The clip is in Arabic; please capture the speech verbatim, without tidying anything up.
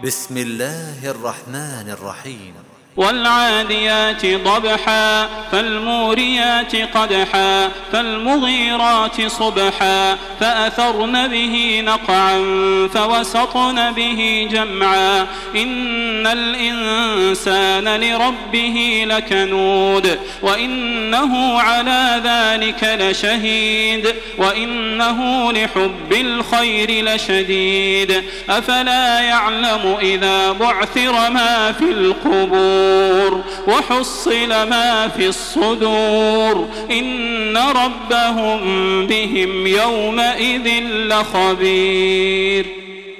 بسم الله الرحمن الرحيم. والعاديات ضبحا فالموريات قدحا فالمغيرات صبحا فأثرن به نقعا فوسطن به جمعا إن الإنسان لربه لكنود وإنه على ذلك لشهيد وإنه لحب الخير لشديد أفلا يعلم إذا بعثر ما في القبور وحصل ما في الصدور إن ربهم بهم يومئذ لخبير.